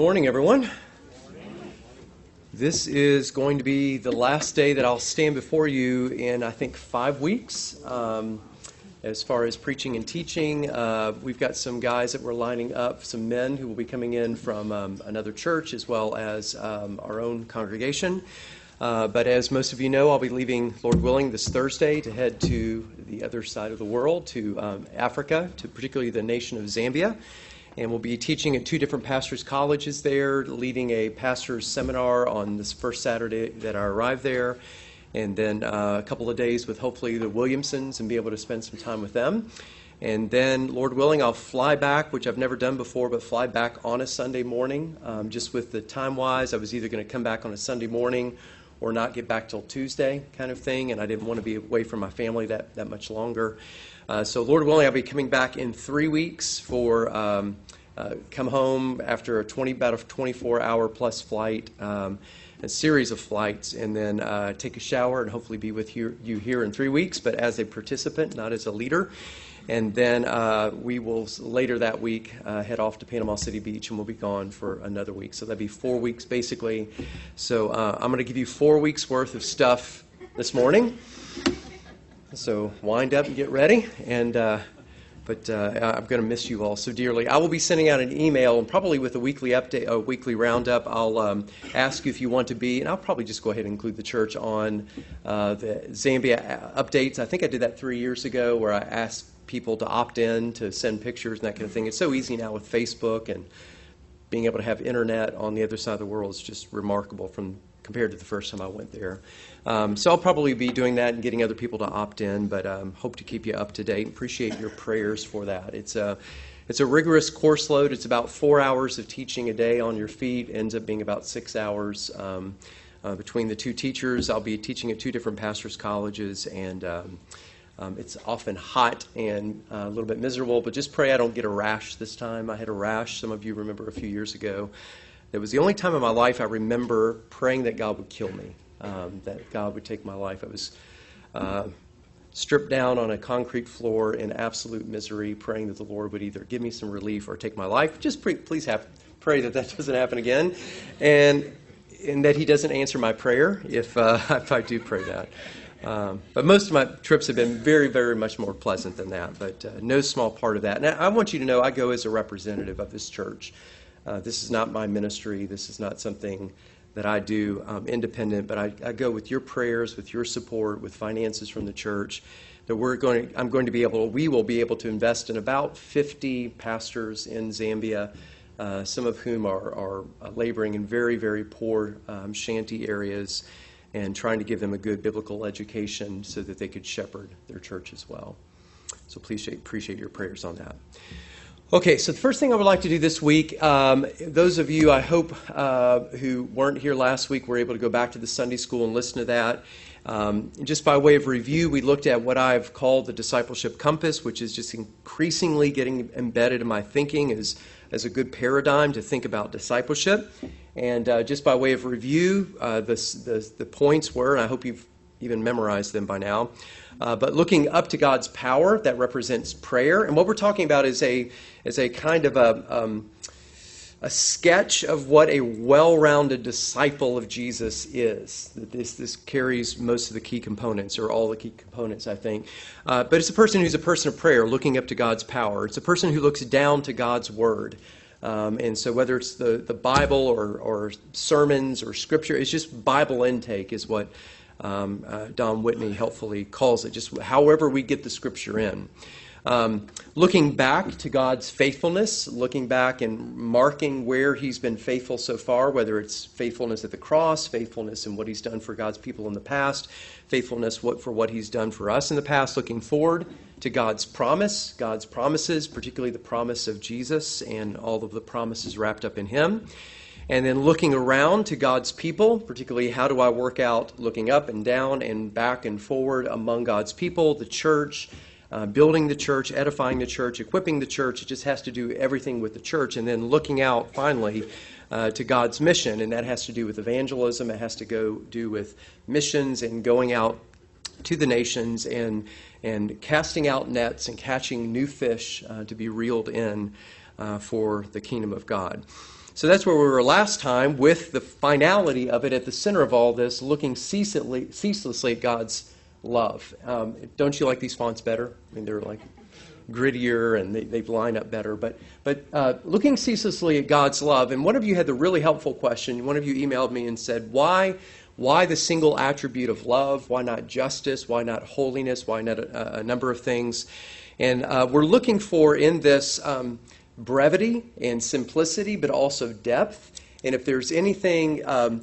Morning, everyone. This is going to be the last day that I'll stand before you in, I think, 5 weeks. As far as preaching and teaching, we've got some guys that we're lining up, some men who will be coming in from another church as well as our own congregation. But as most of you know, I'll be leaving, Lord willing, this Thursday to head to the other side of the world, to Africa, to particularly the nation of Zambia. And we'll be teaching at 2 different pastors' colleges there, leading a pastor's seminar on this first Saturday that I arrive there, and then a couple of days with hopefully the Williamsons and be able to spend some time with them. And then, Lord willing, I'll fly back, which I've never done before, but fly back on a Sunday morning. Just with the time-wise, I was either going to come back on a Sunday morning or not get back till Tuesday kind of thing, and I didn't want to be away from my family that much longer. So Lord willing, I'll be coming back in 3 weeks for come home after about a 24-hour plus flight, a series of flights, and then take a shower and hopefully be with you here in 3 weeks, but as a participant, not as a leader. And then we will later that week head off to Panama City Beach, and we'll be gone for another week. So that'd be 4 weeks basically. So I'm going to give you 4 weeks worth of stuff this morning. So wind up and get ready, and but I'm going to miss you all so dearly. I will be sending out an email, and probably with a weekly update, a weekly roundup. I'll ask you if you want to be, and I'll probably just go ahead and include the church on the Zambia updates. I think I did that 3 years ago, where I asked people to opt in to send pictures and that kind of thing. It's so easy now with Facebook, and being able to have internet on the other side of the world is just remarkable compared to the first time I went there. So I'll probably be doing that and getting other people to opt in, but hope to keep you up to date. Appreciate your prayers for that. It's a rigorous course load. It's about 4 hours of teaching a day on your feet. Ends up being about 6 hours between the 2 teachers. I'll be teaching at 2 different pastors' colleges, and it's often hot and a little bit miserable, but just pray I don't get a rash this time. I had a rash, some of you remember, a few years ago. It was the only time in my life I remember praying that God would kill me, that God would take my life. I was stripped down on a concrete floor in absolute misery, praying that the Lord would either give me some relief or take my life. Just please pray that doesn't happen again, and that He doesn't answer my prayer if I do pray that. But most of my trips have been very, very much more pleasant than that, but no small part of that. Now, I want you to know I go as a representative of this church. This is not my ministry. This is not something that I do independent, but I go with your prayers, with your support, with finances from the church. That we will be able to invest in about 50 pastors in Zambia, some of whom are laboring in very, very poor shanty areas, and trying to give them a good biblical education so that they could shepherd their church as well. So please appreciate your prayers on that. Okay, so the first thing I would like to do this week, those of you, I hope, who weren't here last week were able to go back to the Sunday school and listen to that. Just by way of review, we looked at what I've called the discipleship compass, which is just increasingly getting embedded in my thinking as a good paradigm to think about discipleship. And just by way of review, the points were, and I hope you've even memorized them by now, but looking up to God's power, that represents prayer. And what we're talking about is a kind of a sketch of what a well-rounded disciple of Jesus is. This carries most of the key components, or all the key components, I think. But it's a person who's a person of prayer, looking up to God's power. It's a person who looks down to God's word. And so whether it's the Bible or sermons or scripture, it's just Bible intake is what Don Whitney helpfully calls it, just however we get the scripture in. Looking back to God's faithfulness, looking back and marking where He's been faithful so far, whether it's faithfulness at the cross, faithfulness in what He's done for God's people in the past, faithfulness for what He's done for us in the past, looking forward to God's promises, particularly the promise of Jesus and all of the promises wrapped up in Him. And then looking around to God's people, particularly how do I work out looking up and down and back and forward among God's people, the church, building the church, edifying the church, equipping the church. It just has to do everything with the church. And then looking out, finally, to God's mission. And that has to do with evangelism. It has to do with missions and going out to the nations and casting out nets and catching new fish to be reeled in for the kingdom of God. So that's where we were last time, with the finality of it at the center of all this, looking ceaselessly at God's love. Don't you like these fonts better? I mean, they're like grittier and they line up better. But looking ceaselessly at God's love, and one of you had the really helpful question. One of you emailed me and said, why the single attribute of love? Why not justice? Why not holiness? Why not a number of things? And we're looking for in this brevity and simplicity, but also depth. And if there's anything,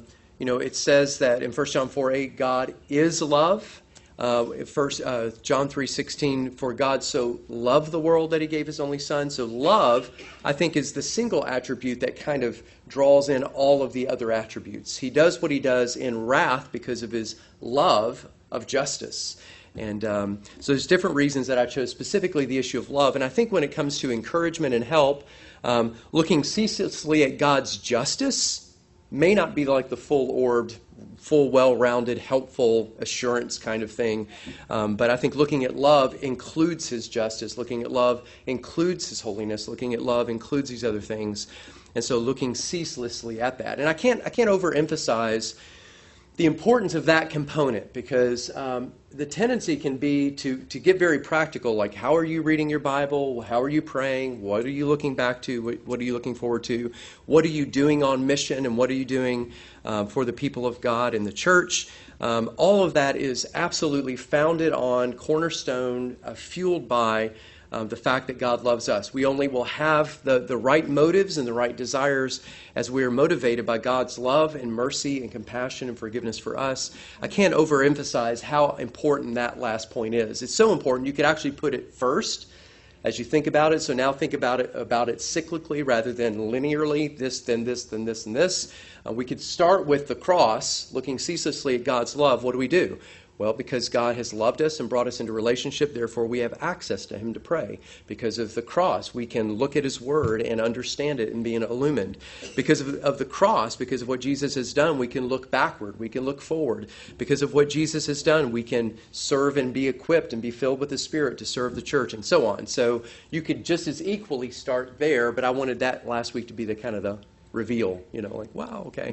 it says that in 1 John 4:8, God is love. First John 3:16, for God so loved the world that he gave his only son. So love, I think, is the single attribute that kind of draws in all of the other attributes. He does what he does in wrath because of his love of justice. And so there's different reasons that I chose specifically the issue of love. And I think when it comes to encouragement and help, looking ceaselessly at God's justice may not be like the full-orbed, full, well-rounded, helpful assurance kind of thing. But I think looking at love includes his justice. Looking at love includes his holiness. Looking at love includes these other things. And so looking ceaselessly at that. And I can't overemphasize the importance of that component, because the tendency can be to get very practical, like how are you reading your Bible? How are you praying? What are you looking back to? What are you looking forward to? What are you doing on mission? And what are you doing for the people of God in the church? All of that is absolutely founded on cornerstone, fueled by the fact that God loves us. We only will have the right motives and the right desires as we are motivated by God's love and mercy and compassion and forgiveness for us. I can't overemphasize how important that last point is. It's so important you could actually put it first as you think about it. So now think about it cyclically rather than linearly, this, then this, then this, and this. We could start with the cross, looking ceaselessly at God's love. What do? Well, because God has loved us and brought us into relationship, therefore we have access to him to pray. Because of the cross, we can look at his word and understand it and be illumined. Because of the cross, because of what Jesus has done, we can look backward, we can look forward. Because of what Jesus has done, we can serve and be equipped and be filled with the Spirit to serve the church and so on. So you could just as equally start there, but I wanted that last week to be the kind of the reveal, like, wow, okay.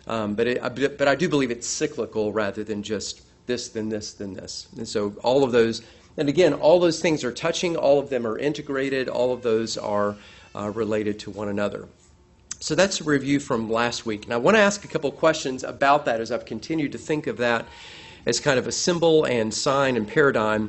But I do believe it's cyclical rather than just this, then this, then this. And so all of those, and again, all those things are touching, all of them are integrated, all of those are related to one another. So that's a review from last week. And I want to ask a couple questions about that as I've continued to think of that as kind of a symbol and sign and paradigm.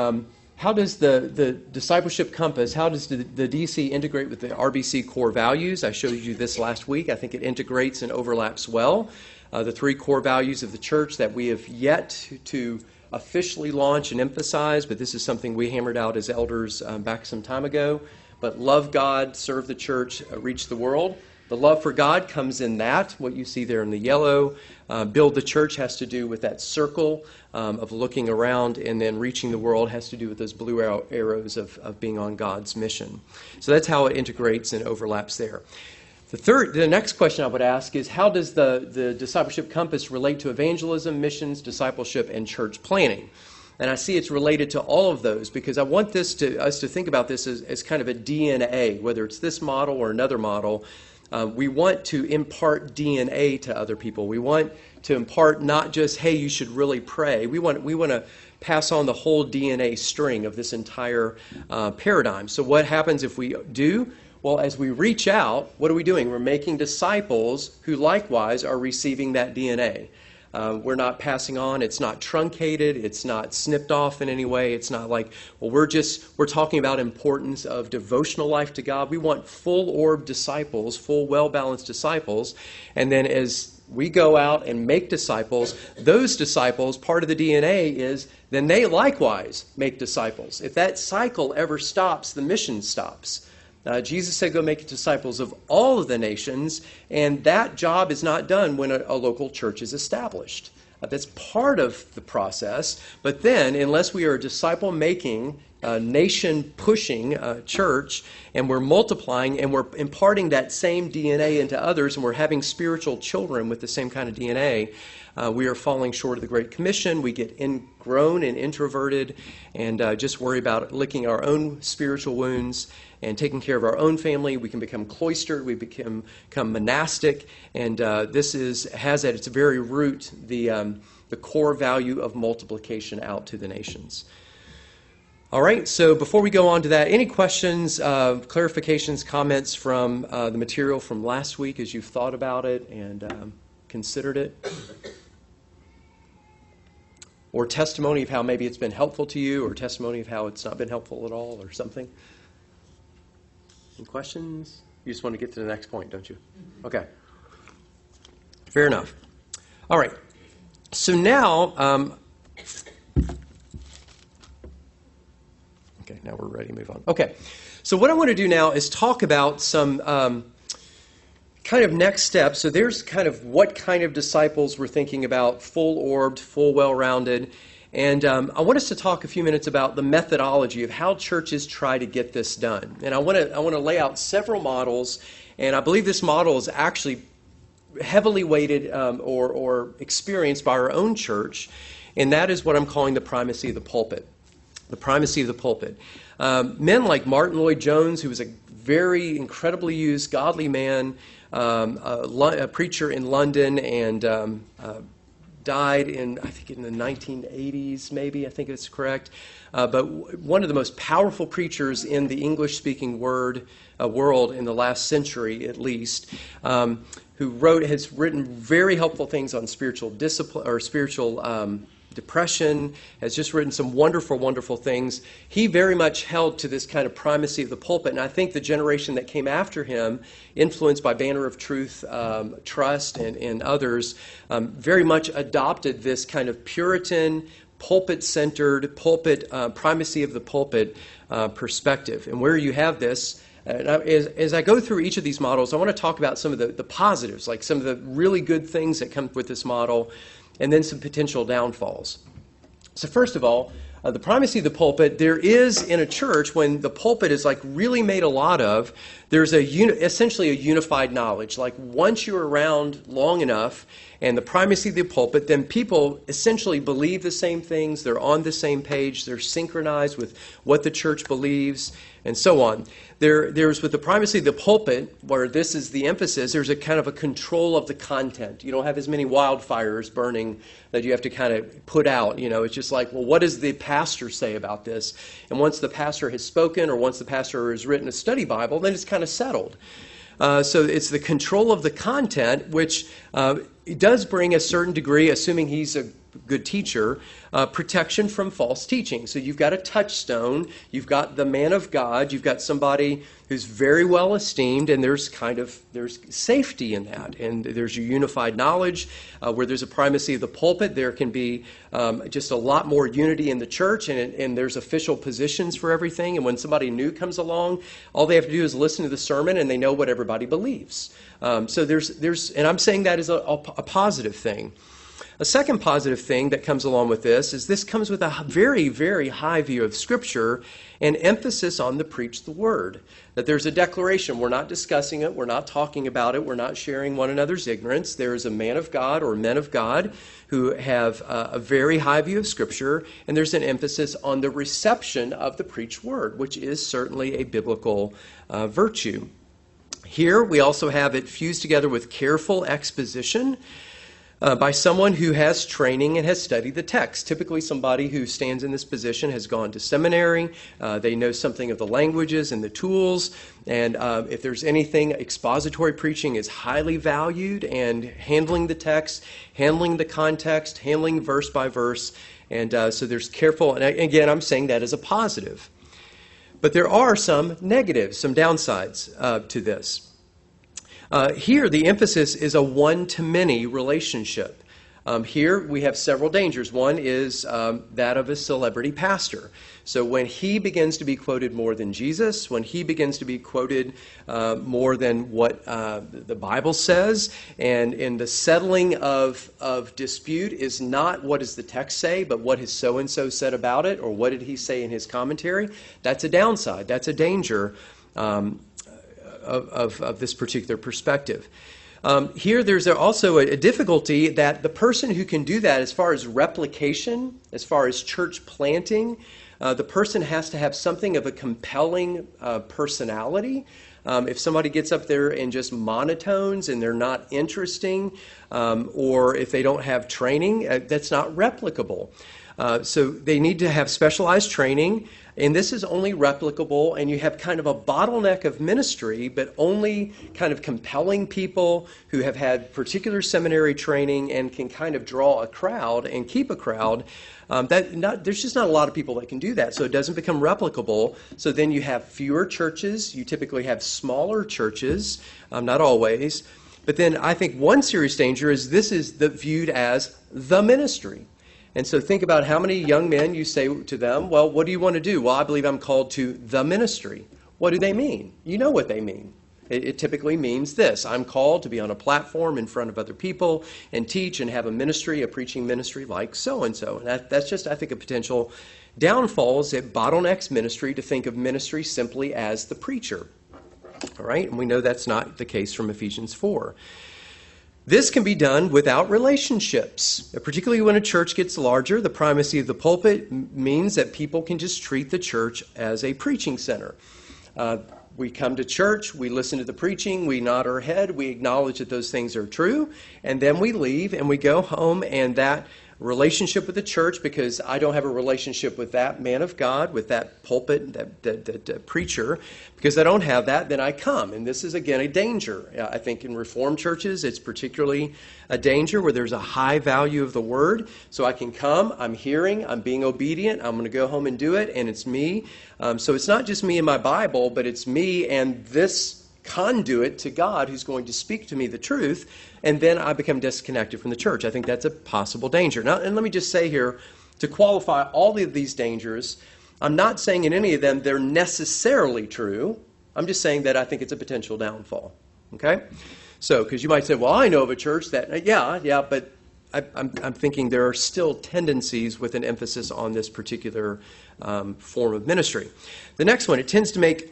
How does the discipleship compass, how does the DC integrate with the RBC core values? I showed you this last week. I think it integrates and overlaps well. The three core values of the church that we have yet to officially launch and emphasize, but this is something we hammered out as elders back some time ago. But love God, serve the church, reach the world. The love for God comes in that, what you see there in the yellow. Build the church has to do with that circle of looking around, and then reaching the world has to do with those blue arrows of being on God's mission. So that's how it integrates and overlaps there. The next question I would ask is, how does the discipleship compass relate to evangelism, missions, discipleship, and church planning? And I see it's related to all of those, because I want us to think about this as kind of a DNA, whether it's this model or another model. We want to impart DNA to other people. We want to impart not just, hey, you should really pray. We want to pass on the whole DNA string of this entire paradigm. So what happens if we do? Well, as we reach out, what are we doing? We're making disciples who likewise are receiving that DNA. We're not passing on. It's not truncated. It's not snipped off in any way. It's not like, well, we're talking about importance of devotional life to God. We want full-orbed disciples, full, well-balanced disciples. And then as we go out and make disciples, those disciples, part of the DNA is then they likewise make disciples. If that cycle ever stops, the mission stops. Jesus said, go make disciples of all of the nations, and that job is not done when a local church is established. That's part of the process, but then, unless we are a disciple-making, nation-pushing church, and we're multiplying, and we're imparting that same DNA into others, and we're having spiritual children with the same kind of DNA, we are falling short of the Great Commission. We get ingrown and introverted and just worry about licking our own spiritual wounds and taking care of our own family. We can become cloistered. We become monastic. And this has at its very root the core value of multiplication out to the nations. All right, so before we go on to that, any questions, clarifications, comments from the material from last week as you've thought about it and considered it? Or testimony of how maybe it's been helpful to you, or testimony of how it's not been helpful at all, or something? Any questions? You just want to get to the next point, don't you? Okay. Fair enough. All right. So now, okay, now we're ready to move on. Okay. So what I want to do now is talk about some kind of next steps. So there's kind of what kind of disciples we're thinking about, full-orbed, full well-rounded. And I want us to talk a few minutes about the methodology of how churches try to get this done. And I want to lay out several models, and I believe this model is actually heavily weighted or experienced by our own church, and that is what I'm calling the primacy of the pulpit. The primacy of the pulpit. Men like Martin Lloyd-Jones, who was a very incredibly used, godly man, a preacher in London, and died in, I think, in the 1980s, maybe, I think it's correct. But one of the most powerful preachers in the English-speaking world in the last century, at least, who has written very helpful things on spiritual discipline or spiritual depression, has just written some wonderful, wonderful things. He very much held to this kind of primacy of the pulpit, and I think the generation that came after him, influenced by Banner of Truth, Trust, and others, very much adopted this kind of Puritan, pulpit-centered, primacy of the pulpit perspective. And where you have this, as I go through each of these models, I want to talk about some of the positives, like some of the really good things that come with this model, and then some potential downfalls. So first of all, the primacy of the pulpit, there is in a church, when the pulpit is like really made a lot of, there's essentially a unified knowledge. Like once you're around long enough and the primacy of the pulpit, then people essentially believe the same things, they're on the same page, they're synchronized with what the church believes, and so on. There's with the primacy of the pulpit, where this is the emphasis, there's a kind of a control of the content. You don't have as many wildfires burning that you have to kind of put out. You know, it's just like, well, what does the pastor say about this? And once the pastor has spoken, or once the pastor has written a study Bible, then it's kind of settled. So it's the control of the content, which it does bring a certain degree, assuming he's a good teacher, protection from false teaching. So you've got a touchstone, you've got the man of God, you've got somebody who's very well esteemed, and there's safety in that. And there's your unified knowledge. Where there's a primacy of the pulpit, there can be just a lot more unity in the church, and there's official positions for everything. And when somebody new comes along, all they have to do is listen to the sermon, and they know what everybody believes. So there's, and I'm saying that is a positive thing. A second positive thing that comes along with this comes with a very, very high view of Scripture and emphasis on the preach the word. That there's a declaration. We're not discussing it. We're not talking about it. We're not sharing one another's ignorance. There is a man of God or men of God who have a very high view of Scripture, and there's an emphasis on the reception of the preached word, which is certainly a biblical virtue. Here we also have it fused together with careful exposition by someone who has training and has studied the text. Typically somebody who stands in this position has gone to seminary, they know something of the languages and the tools, and if there's anything, expository preaching is highly valued, and handling the text, handling the context, handling verse by verse, and so there's careful, and again, I'm saying that as a positive. But there are some negatives, some downsides to this. Here, the emphasis is a one-to-many relationship. Here, we have several dangers. One is that of a celebrity pastor. So when he begins to be quoted more than Jesus, when he begins to be quoted more than what the Bible says, and in the settling of dispute is not what does the text say, but what has so-and-so said about it, or what did he say in his commentary, that's a downside. That's a danger of this particular perspective. Here, there's also a difficulty that the person who can do that, as far as replication, as far as church planting, the person has to have something of a compelling personality. If somebody gets up there and just monotones and they're not interesting, or if they don't have training, that's not replicable. So they need to have specialized training, and this is only replicable, and you have kind of a bottleneck of ministry, but only kind of compelling people who have had particular seminary training and can kind of draw a crowd and keep a crowd. There's just not a lot of people that can do that, so it doesn't become replicable. So then you have fewer churches. You typically have smaller churches, not always. But then I think one serious danger is this is viewed as the ministry. And so think about how many young men you say to them, well, what do you want to do? Well, I believe I'm called to the ministry. What do they mean? You know what they mean. It typically means this: I'm called to be on a platform in front of other people and teach and have a ministry, a preaching ministry like so-and-so. And that's just, I think, a potential downfall is it bottlenecks ministry to think of ministry simply as the preacher. All right? And we know that's not the case from Ephesians 4. This can be done without relationships. Particularly when a church gets larger, the primacy of the pulpit means that people can just treat the church as a preaching center. We come to church, we listen to the preaching, we nod our head, we acknowledge that those things are true, and then we leave and we go home, and that relationship with the church, because I don't have a relationship with that man of God, with that pulpit, that preacher, because I don't have that, then I come. And this is, again, a danger. I think in Reformed churches, it's particularly a danger where there's a high value of the Word. So I can come, I'm hearing, I'm being obedient, I'm going to go home and do it, and it's me. So it's not just me and my Bible, but it's me and this conduit to God who's going to speak to me the truth, and then I become disconnected from the church. I think that's a possible danger. Now, and let me just say here, to qualify all of these dangers, I'm not saying in any of them they're necessarily true. I'm just saying that I think it's a potential downfall. Okay? So, because you might say, well, I know of a church that, yeah, but I'm thinking there are still tendencies with an emphasis on this particular form of ministry. The next one, it tends to make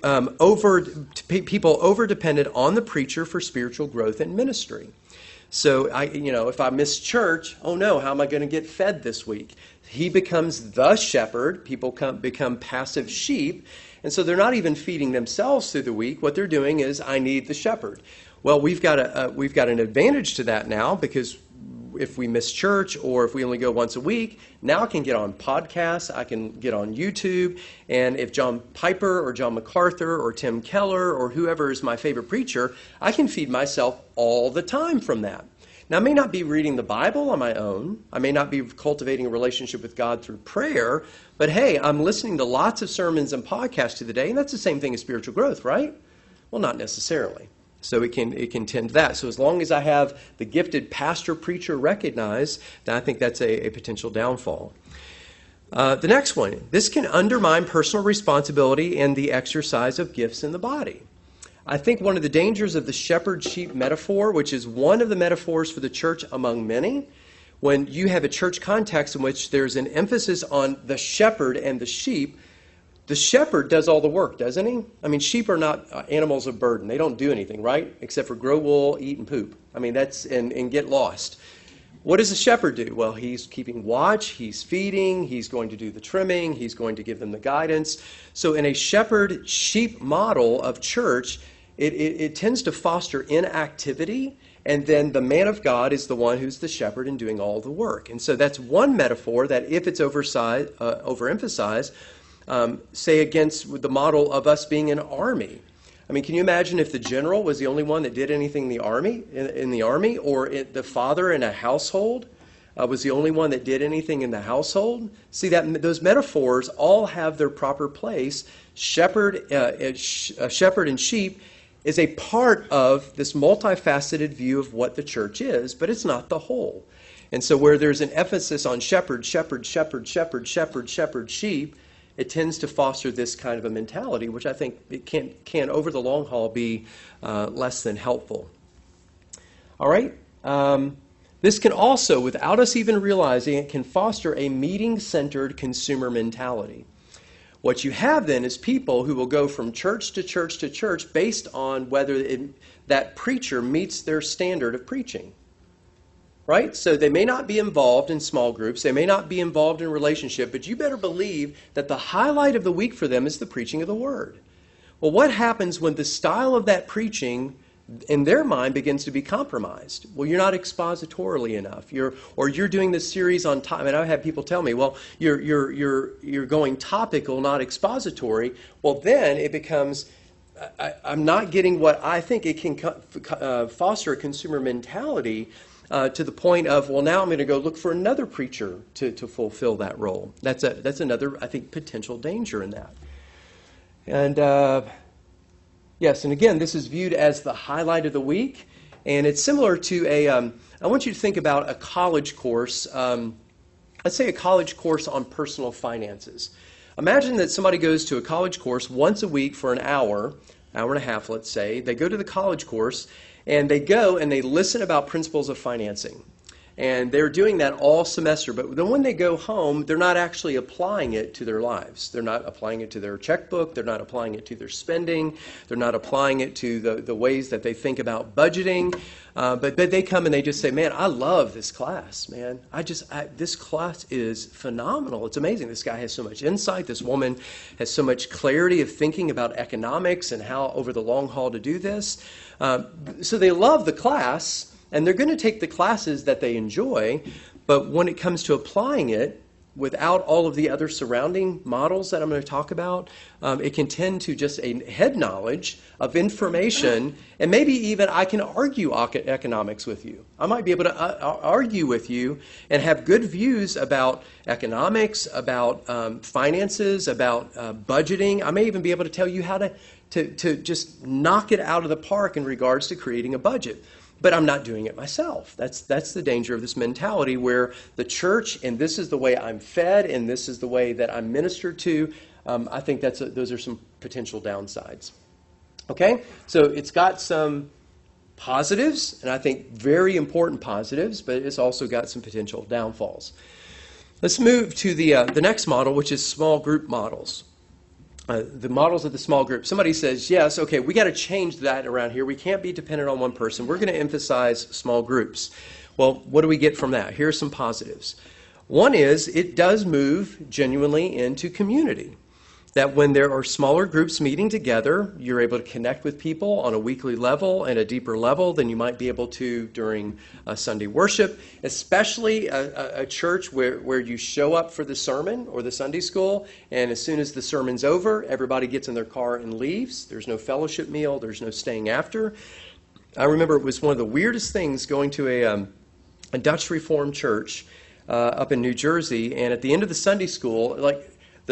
people over-dependent on the preacher for spiritual growth and ministry. So, if I miss church, oh no, how am I going to get fed this week? He becomes the shepherd. People become passive sheep. And so they're not even feeding themselves through the week. What they're doing is, I need the shepherd. Well, we've got an advantage to that now, because if we miss church or if we only go once a week, now I can get on podcasts, I can get on YouTube, and if John Piper or John MacArthur or Tim Keller or whoever is my favorite preacher, I can feed myself all the time from that. Now, I may not be reading the Bible on my own. I may not be cultivating a relationship with God through prayer, but hey, I'm listening to lots of sermons and podcasts through the day, and that's the same thing as spiritual growth, right? Well, not necessarily. So it can tend to that. So as long as I have the gifted pastor-preacher recognized, then I think that's a potential downfall. The next one, this can undermine personal responsibility and the exercise of gifts in the body. I think one of the dangers of the shepherd-sheep metaphor, which is one of the metaphors for the church among many, when you have a church context in which there's an emphasis on the shepherd and the sheep, the shepherd does all the work, doesn't he? I mean, sheep are not animals of burden. They don't do anything, right? Except for grow wool, eat, and poop. I mean, and get lost. What does the shepherd do? Well, he's keeping watch, he's feeding, he's going to do the trimming, he's going to give them the guidance. So in a shepherd-sheep model of church, it tends to foster inactivity, and then the man of God is the one who's the shepherd and doing all the work. And so that's one metaphor that if it's overemphasized, say against the model of us being an army. I mean, can you imagine if the general was the only one that did anything in the army, or the father in a household was the only one that did anything in the household? See, those metaphors all have their proper place. Shepherd and sheep is a part of this multifaceted view of what the church is, but it's not the whole. And so where there's an emphasis on shepherd, sheep, it tends to foster this kind of a mentality, which I think it can over the long haul be less than helpful. All right? This can also, without us even realizing it, can foster a meeting-centered consumer mentality. What you have then is people who will go from church to church to church based on whether that preacher meets their standard of preaching. Right? So they may not be involved in small groups. They may not be involved in relationship, but you better believe that the highlight of the week for them is the preaching of the Word. Well, what happens when the style of that preaching in their mind begins to be compromised? Well, you're not expositorily enough. You're doing this series on time. And I've had people tell me, well, you're going topical, not expository. Well, then it becomes, I'm not getting what I think it can foster a consumer mentality to the point of, well, now I'm going to go look for another preacher to fulfill that role. That's another, I think, potential danger in that. And yes, and again, this is viewed as the highlight of the week, and it's similar to I want you to think about a college course, let's say a college course on personal finances. Imagine that somebody goes to a college course once a week for an hour and a half, let's say. They go to the college course, and they go and they listen about principles of financing. And they're doing that all semester. But then when they go home, they're not actually applying it to their lives. They're not applying it to their checkbook. They're not applying it to their spending. They're not applying it to the ways that they think about budgeting. But they come and they just say, man, I love this class, man. This class is phenomenal. It's amazing. This guy has so much insight. This woman has so much clarity of thinking about economics and how over the long haul to do this. So they love the class, and they're going to take the classes that they enjoy, but when it comes to applying it without all of the other surrounding models that I'm going to talk about, it can tend to just a head knowledge of information, and maybe even I can argue economics with you. I might be able to argue with you and have good views about economics, about finances, about budgeting. I may even be able to tell you how to just knock it out of the park in regards to creating a budget. But I'm not doing it myself. That's the danger of this mentality where the church, and this is the way I'm fed, and this is the way that I'm ministered to. I think those are some potential downsides. Okay? So it's got some positives, and I think very important positives, but it's also got some potential downfalls. Let's move to the next model, which is small group models. The models of the small group. Somebody says, yes, okay, we got to change that around here. We can't be dependent on one person. We're going to emphasize small groups. Well, what do we get from that? Here are some positives. One is it does move genuinely into community. That when there are smaller groups meeting together, you're able to connect with people on a weekly level and a deeper level than you might be able to during Sunday worship, especially a church where you show up for the sermon or the Sunday school, and as soon as the sermon's over, everybody gets in their car and leaves. There's no fellowship meal. There's no staying after. I remember it was one of the weirdest things going to a Dutch Reformed church up in New Jersey, and at the end of the Sunday school, like,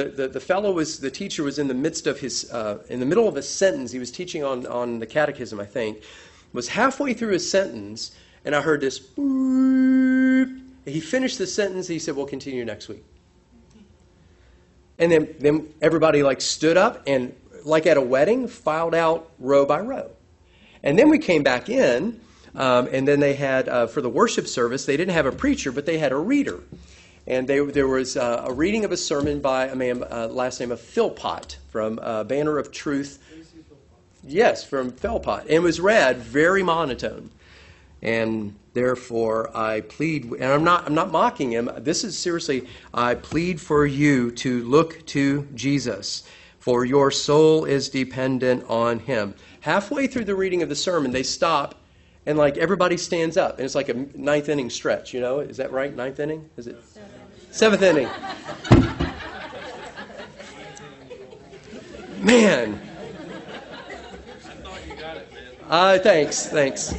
the teacher was in the midst of in the middle of a sentence. He was teaching on the catechism, I think. Was halfway through his sentence, and I heard this boop. He finished the sentence. He said, "We'll continue next week." And then everybody stood up and, like at a wedding, filed out row by row. And then we came back in, and then they had for the worship service. They didn't have a preacher, but they had a reader. And there was a reading of a sermon by a man, last name of Philpott, from Banner of Truth. Yes, from Philpott. And it was read very monotone. And therefore I plead, and I'm not mocking him. This is seriously, I plead for you to look to Jesus, for your soul is dependent on him. Halfway through the reading of the sermon, they stop, and everybody stands up. And it's like a ninth inning stretch, Is that right? Ninth inning? Is it? Seventh inning. Man. I thought you got it, man. Thanks.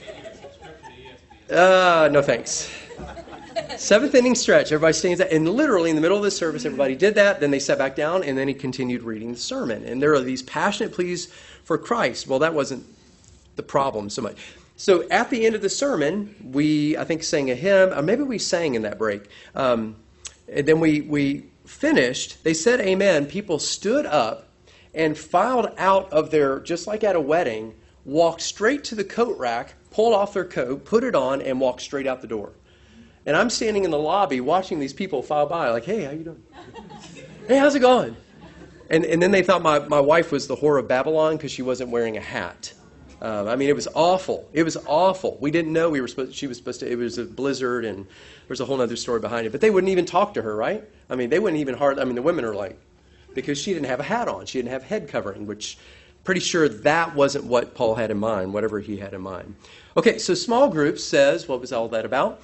No thanks. Seventh inning stretch. Everybody stands up. And literally in the middle of the service, everybody did that. Then they sat back down, and then he continued reading the sermon. And there are these passionate pleas for Christ. Well, that wasn't the problem so much. So at the end of the sermon, we, I think, sang a hymn, or maybe we sang in that break. And then we finished. They said amen. People stood up and filed out of their, just like at a wedding, walked straight to the coat rack, pulled off their coat, put it on, and walked straight out the door. And I'm standing in the lobby watching these people file by like, hey, how you doing? Hey, how's it going? And then they thought my wife was the whore of Babylon because she wasn't wearing a hat. I mean, it was awful. It was awful. We didn't know she was supposed to, it was a blizzard, and there's a whole other story behind it. But they wouldn't even talk to her, right? I mean, they wouldn't even the women are like, because she didn't have a hat on. She didn't have head covering, which pretty sure that wasn't what Paul had in mind, whatever he had in mind. Okay, so small groups says, what was all that about?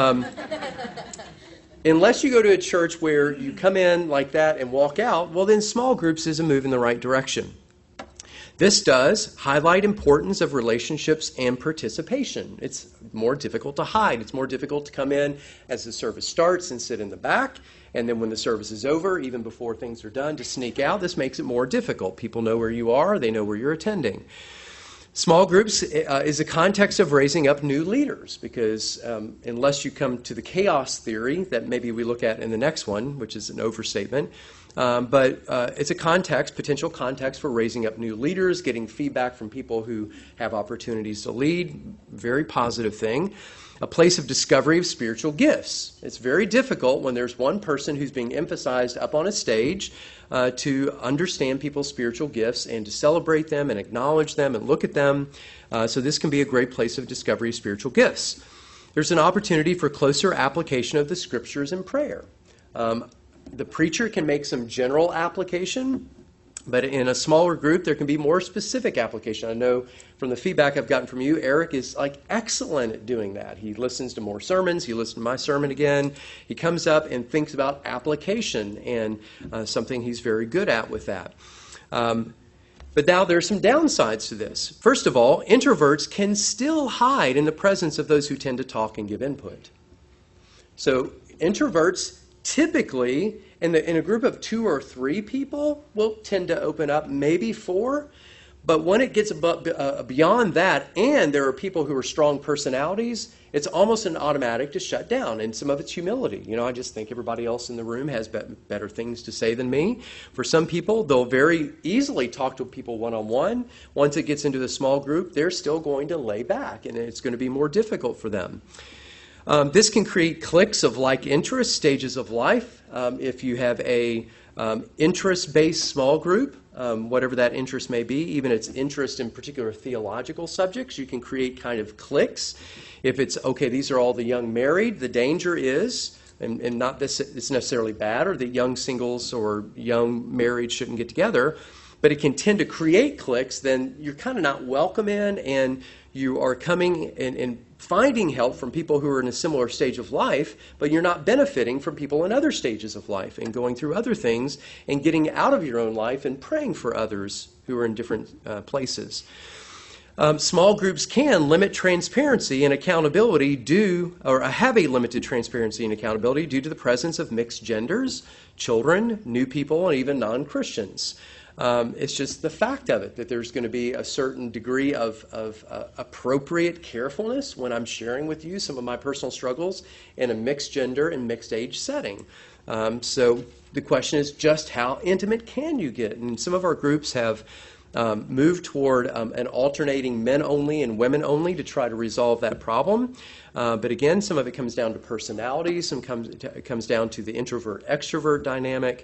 Unless you go to a church where you come in like that and walk out, well, then small groups is a move in the right direction. This does highlight importance of relationships and participation. It's more difficult to hide. It's more difficult to come in as the service starts and sit in the back. And then when the service is over, even before things are done, to sneak out. This makes it more difficult. People know where you are. They know where you're attending. Small groups is a context of raising up new leaders because unless you come to the chaos theory that maybe we look at in the next one, which is an overstatement, but it's a potential context for raising up new leaders, getting feedback from people who have opportunities to lead, very positive thing. A place of discovery of spiritual gifts. It's very difficult when there's one person who's being emphasized up on a stage to understand people's spiritual gifts and to celebrate them and acknowledge them and look at them. So this can be a great place of discovery of spiritual gifts. There's an opportunity for closer application of the scriptures in prayer. The preacher can make some general application, but in a smaller group, there can be more specific application. I know from the feedback I've gotten from you, Eric is excellent at doing that. He listens to more sermons. He listened to my sermon again. He comes up and thinks about application and something he's very good at with that. But now there's some downsides to this. First of all, introverts can still hide in the presence of those who tend to talk and give input. So introverts typically, in a group of 2 or 3 people, will tend to open up, maybe 4. But when it gets beyond that, and there are people who are strong personalities, it's almost an automatic to shut down. And some of it's humility. I just think everybody else in the room has better things to say than me. For some people, they'll very easily talk to people one-on-one. Once it gets into the small group, they're still going to lay back, and it's going to be more difficult for them. This can create cliques of like interest, stages of life. If you have a interest-based small group, whatever that interest may be, even its interest in particular theological subjects, you can create kind of cliques. If it's, okay, these are all the young married, the danger is, and not this it's necessarily bad, or that young singles or young married shouldn't get together, but it can tend to create cliques, then you're kind of not welcome in, and you are coming and finding help from people who are in a similar stage of life, but you're not benefiting from people in other stages of life and going through other things and getting out of your own life and praying for others who are in different places. Small groups can limit transparency and accountability have a limited transparency and accountability due to the presence of mixed genders, children, new people, and even non-Christians. It's just the fact of it that there's going to be a certain degree of appropriate carefulness when I'm sharing with you some of my personal struggles in a mixed gender and mixed age setting. So the question is just how intimate can you get? And some of our groups have moved toward an alternating men only and women only to try to resolve that problem. But again, some of it comes down to personality, it comes down to the introvert-extrovert dynamic,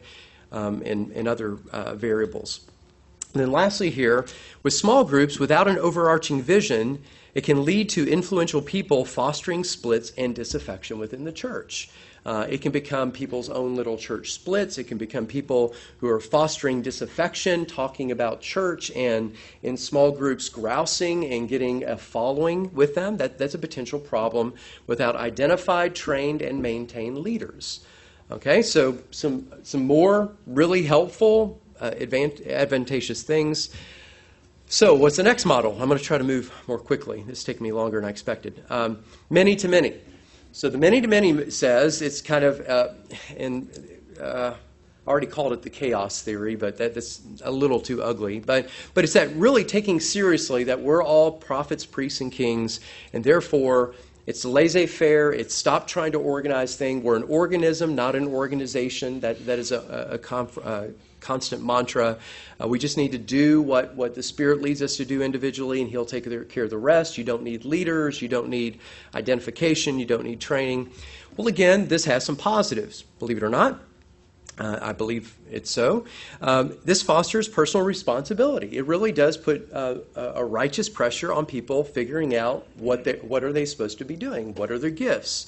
and other variables. And then lastly here, with small groups without an overarching vision, it can lead to influential people fostering splits and disaffection within the church. It can become people's own little church splits. It can become people who are fostering disaffection, talking about church, and in small groups grousing and getting a following with them. That's a potential problem without identified, trained, and maintained leaders. Okay, so some more really helpful, advantageous things. So what's the next model? I'm going to try to move more quickly. This is taking me longer than I expected. Many to many. So the many to many says it's kind of, I already called it the chaos theory, but that's a little too ugly. But it's that really taking seriously that we're all prophets, priests, and kings, and therefore it's laissez-faire. It's stop trying to organize things. We're an organism, not an organization. That is a constant mantra. We just need to do what the Spirit leads us to do individually, and He'll take care of the rest. You don't need leaders. You don't need identification. You don't need training. Well, again, this has some positives, believe it or not. I believe it's so. This fosters personal responsibility. It really does put a righteous pressure on people figuring out what are they supposed to be doing, what are their gifts.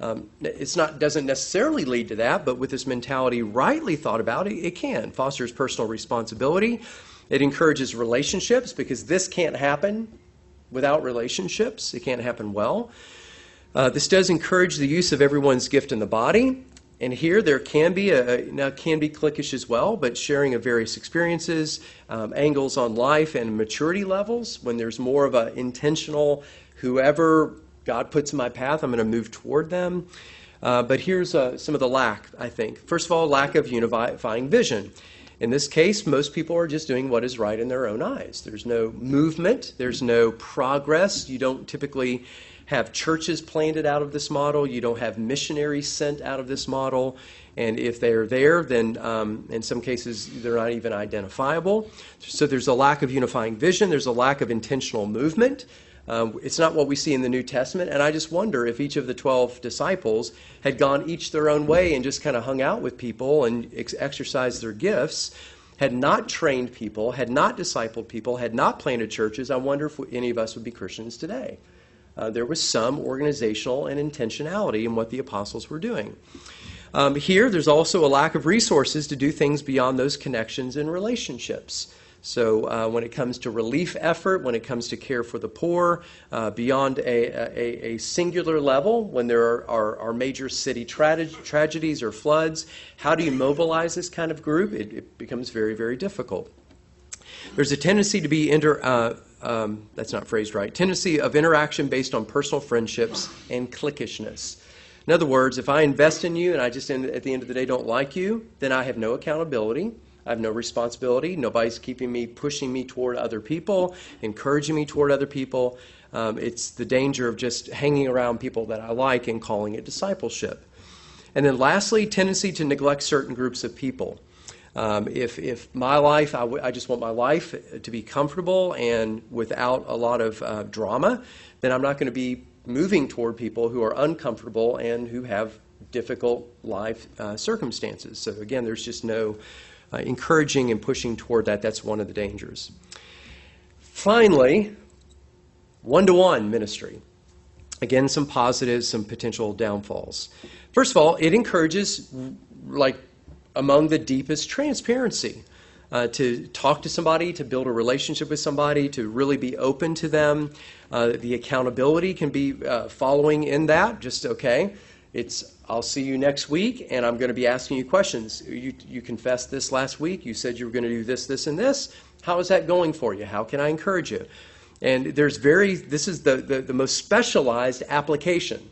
Doesn't necessarily lead to that, but with this mentality rightly thought about, it can. Fosters personal responsibility. It encourages relationships, because this can't happen without relationships. It can't happen well. This does encourage the use of everyone's gift in the body. And here there can be cliquish as well, but sharing of various experiences, angles on life and maturity levels. When there's more of an intentional, whoever God puts in my path, I'm going to move toward them. But here's some of the lack, I think. First of all, lack of unifying vision. In this case, most people are just doing what is right in their own eyes. There's no movement. There's no progress. You don't typically have churches planted out of this model. You don't have missionaries sent out of this model. And if they're there, then in some cases, they're not even identifiable. So there's a lack of unifying vision. There's a lack of intentional movement. It's not what we see in the New Testament. And I just wonder if each of the 12 disciples had gone each their own way and just kind of hung out with people and exercised their gifts, had not trained people, had not discipled people, had not planted churches, I wonder if any of us would be Christians today. There was some organizational and intentionality in what the apostles were doing. Here, there's also a lack of resources to do things beyond those connections and relationships. So when it comes to relief effort, when it comes to care for the poor, beyond a singular level, when there are major city tragedies or floods, how do you mobilize this kind of group? It becomes very, very difficult. There's a tendency to be that's not phrased right, tendency of interaction based on personal friendships and cliquishness. In other words, if I invest in you and I just at the end of the day don't like you, then I have no accountability. I have no responsibility. Nobody's pushing me toward other people, encouraging me toward other people. It's the danger of just hanging around people that I like and calling it discipleship. And then lastly, tendency to neglect certain groups of people. If my life, I just want my life to be comfortable and without a lot of drama, then I'm not going to be moving toward people who are uncomfortable and who have difficult life circumstances. So again, there's just no encouraging and pushing toward that. That's one of the dangers. Finally, one-to-one ministry. Again, some positives, some potential downfalls. First of all, it encourages, among the deepest transparency, to talk to somebody, to build a relationship with somebody, to really be open to them. The accountability can be following in that. Just, okay, I'll see you next week, and I'm going to be asking you questions. You confessed this last week. You said you were going to do this, this, and this. How is that going for you? How can I encourage you? And this is the most specialized application.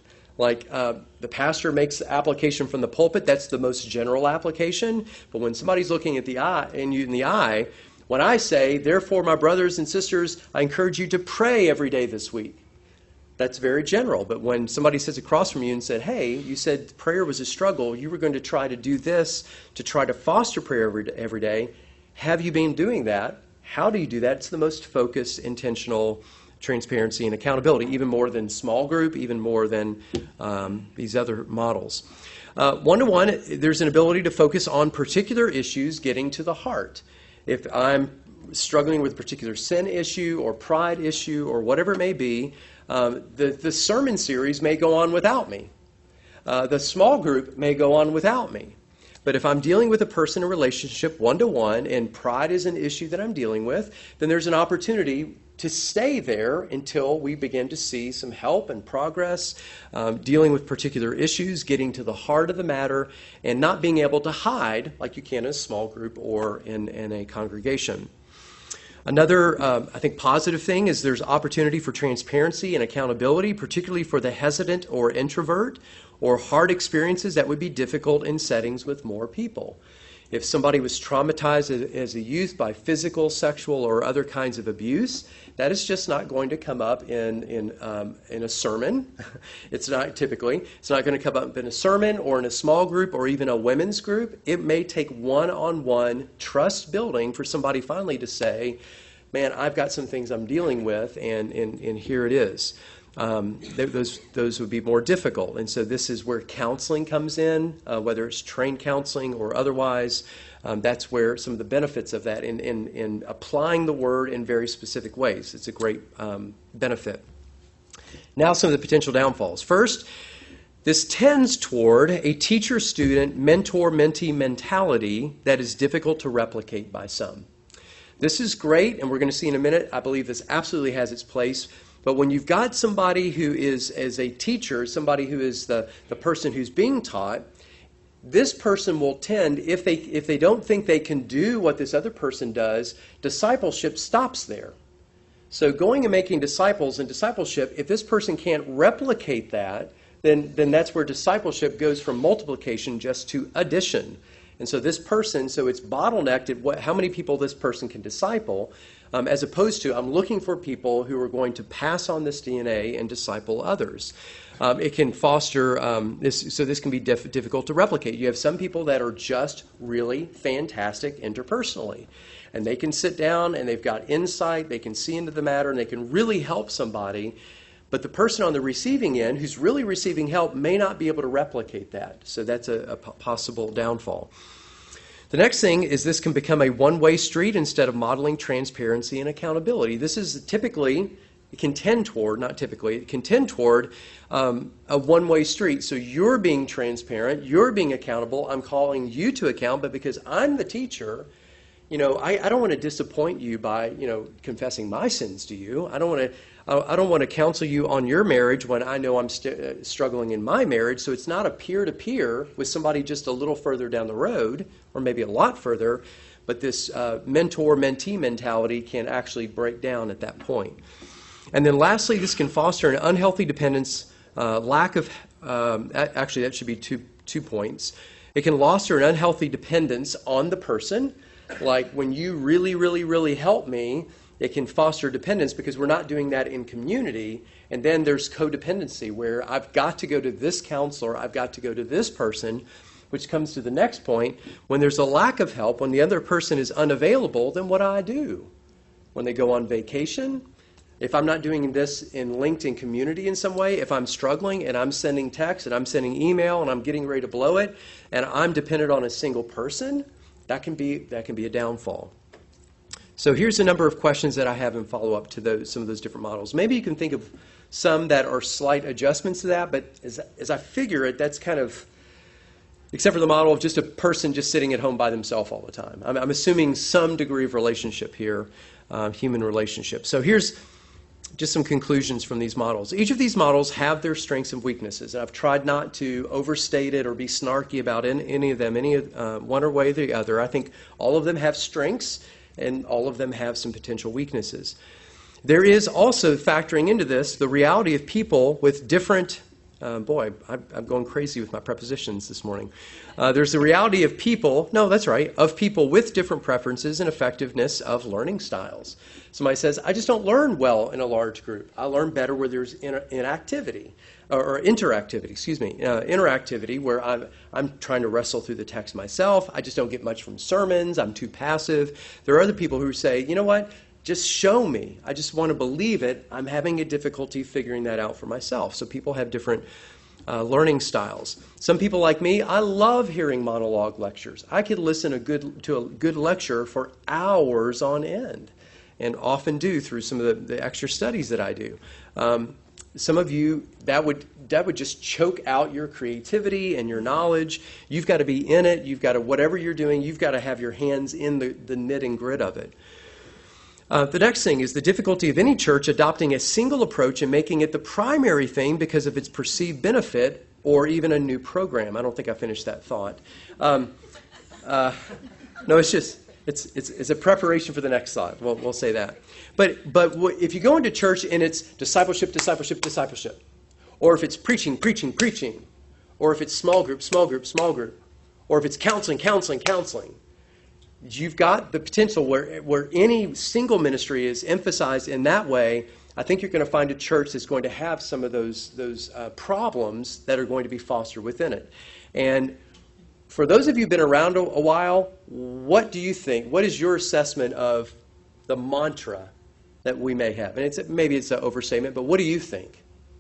The pastor makes the application from the pulpit, that's the most general application. But when somebody's looking at in the eye, when I say, therefore, my brothers and sisters, I encourage you to pray every day this week, that's very general. But when somebody sits across from you and said, hey, you said prayer was a struggle, you were going to try to do this to try to foster prayer every day. Have you been doing that? How do you do that? It's the most focused, intentional transparency and accountability, even more than small group, even more than these other models. One-to-one, there's an ability to focus on particular issues, getting to the heart. If I'm struggling with a particular sin issue or pride issue or whatever it may be, the sermon series may go on without me. The small group may go on without me. But if I'm dealing with a person in a relationship one-to-one and pride is an issue that I'm dealing with, then there's an opportunity to stay there until we begin to see some help and progress, dealing with particular issues, getting to the heart of the matter, and not being able to hide like you can in a small group or in a congregation. Another, I think, positive thing is there's opportunity for transparency and accountability, particularly for the hesitant or introvert or hard experiences that would be difficult in settings with more people. If somebody was traumatized as a youth by physical, sexual, or other kinds of abuse, that is just not going to come up in a sermon. It's not typically. It's not going to come up in a sermon or in a small group or even a women's group. It may take one-on-one trust building for somebody finally to say, man, I've got some things I'm dealing with, and here it is. those would be more difficult. And so this is where counseling comes in, whether it's trained counseling or otherwise. That's where some of the benefits of that in applying the word in very specific ways. It's a great benefit. Now some of the potential downfalls. First, this tends toward a teacher-student, mentor-mentee mentality that is difficult to replicate by some. This is great, and we're going to see in a minute. I believe this absolutely has its place. But when you've got somebody who is, as a teacher, somebody who is the person who's being taught, this person will tend, if they don't think they can do what this other person does, discipleship stops there. So going and making disciples in discipleship, if this person can't replicate that, then that's where discipleship goes from multiplication just to addition. And so this person, so it's bottlenecked at how many people this person can disciple, as opposed to I'm looking for people who are going to pass on this DNA and disciple others. It can foster this, so this can be difficult to replicate. You have some people that are just really fantastic interpersonally, and they can sit down and they've got insight, they can see into the matter, and they can really help somebody. But the person on the receiving end who's really receiving help may not be able to replicate that. So that's a possible downfall. The next thing is this can become a one-way street instead of modeling transparency and accountability. This is typically, it can tend toward a one-way street. So you're being transparent, you're being accountable, I'm calling you to account, but because I'm the teacher, I don't want to disappoint you by, confessing my sins to you. I don't want to counsel you on your marriage when I know I'm struggling in my marriage. So it's not a peer-to-peer with somebody just a little further down the road, or maybe a lot further, but this mentor-mentee mentality can actually break down at that point. And then lastly, this can foster an unhealthy dependence, lack of, actually that should be two points. It can foster an unhealthy dependence on the person. Like when you really, really, really help me, it can foster dependence because we're not doing that in community. And then there's codependency where I've got to go to this counselor, I've got to go to this person, which comes to the next point. When there's a lack of help, when the other person is unavailable, then what do? When they go on vacation, if I'm not doing this linked in community in some way, if I'm struggling and I'm sending text and I'm sending email and I'm getting ready to blow it and I'm dependent on a single person, that can be a downfall. So here's a number of questions that I have in follow-up to some of those different models. Maybe you can think of some that are slight adjustments to that, but as I figure it, that's kind of, except for the model of just a person just sitting at home by themselves all the time. I'm assuming some degree of relationship here, human relationship. So here's just some conclusions from these models. Each of these models have their strengths and weaknesses, and I've tried not to overstate it or be snarky about any of them, one or way or the other. I think all of them have strengths, and all of them have some potential weaknesses. There is also, factoring into this, the reality of people with different, I'm going crazy with my prepositions this morning. There's the reality of people, of people with different preferences and effectiveness of learning styles. Somebody says, I just don't learn well in a large group. I learn better where there's interactivity, where I'm trying to wrestle through the text myself. I just don't get much from sermons. I'm too passive. There are other people who say, you know what, just show me. I just want to believe it. I'm having a difficulty figuring that out for myself. So people have different learning styles. Some people like me, I love hearing monologue lectures. I could listen to a good lecture for hours on end, and often do through some of the extra studies that I do. Some of you, that would just choke out your creativity and your knowledge. You've got to be in it. You've got to, whatever you're doing, you've got to have your hands in the knit and grit of it. The next thing is the difficulty of any church adopting a single approach and making it the primary thing because of its perceived benefit or even a new program. I don't think I finished that thought. No, it's just... It's a preparation for the next thought. We'll say that. But if you go into church and it's discipleship, or if it's preaching, or if it's small group, or if it's counseling, you've got the potential where any single ministry is emphasized in that way. I think you're going to find a church that's going to have some of those problems that are going to be fostered within it. And for those of you who've been around a while, what do you think? What is your assessment of the mantra that we may have? And maybe it's an overstatement, but what do you think?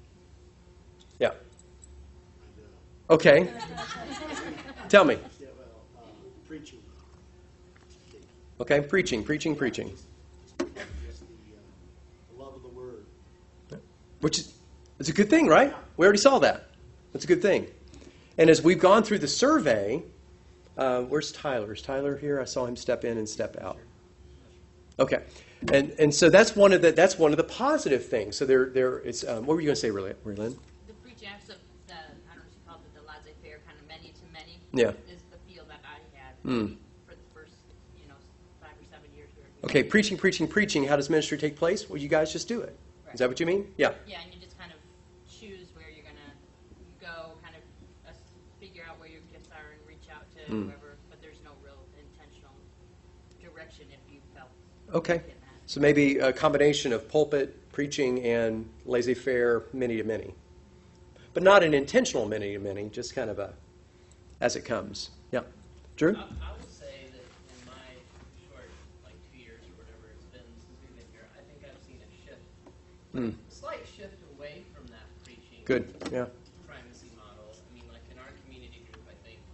Okay. Tell me. Yeah, well, preaching. Okay, preaching. Just the love of the word. Which is it's a good thing, right? We already saw that. That's a good thing. And as we've gone through the survey, where's Tyler? Is Tyler here? I saw him step in and step out. Okay, and so that's one of the positive things. So there is. What were you going to say, Raylan? The preaching acts of the, I don't know what you call it, the laissez-faire kind of many to many. Yeah. Is the feel that I had for the first, 5 or 7 years we were here. Okay, preaching. How does ministry take place? Well, you guys just do it. Is that what you mean? Yeah. Yeah, and you just kind of choose where you're going to go, kind of figure out where your gifts are and reach out to whoever, but there's no real intentional direction if you felt Okay. in that. So maybe a combination of pulpit, preaching, and laissez-faire, many to many. But not an intentional many to many, just kind of as it comes. Yeah. Drew? I would say that in my short, 2 years or whatever it's been since we've been here, I think I've seen a shift, a slight shift away from that preaching Good. Yeah. primacy model. I mean, in our community group, I think,